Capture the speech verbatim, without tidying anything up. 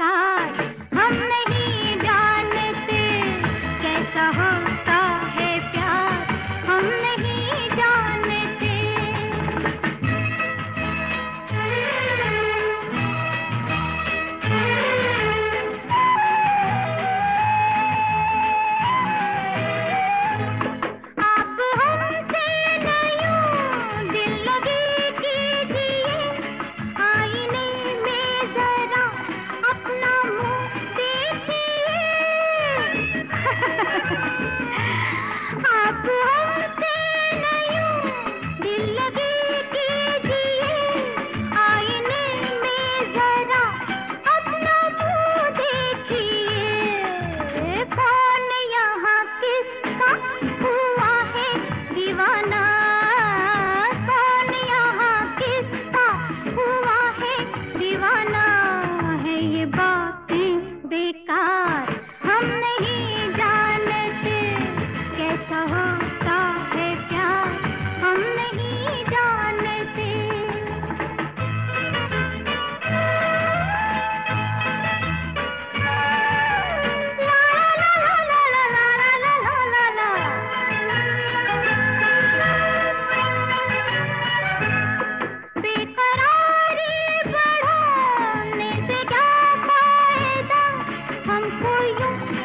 बेकार, हम नहीं जानते कैसा होता है प्यार, हम नहीं जानते। आप हमसे न यूं दिल लगी कीजिए, आईने में जरा अपना मुंह देखिए। आप हमसे न यूं दिल लगी कीजिए, आईने में जरा अपना मुंह देखिए। कौन यहाँ किसका हुआ है दीवाना, कौन यहाँ किसका हुआ है दीवाना। है ये बातें बेकार, हम नहीं जानते कैसा होता है प्यार, हम नहीं जानते। बेकरारी बढ़ाने से क्या फायदा, हमको यूं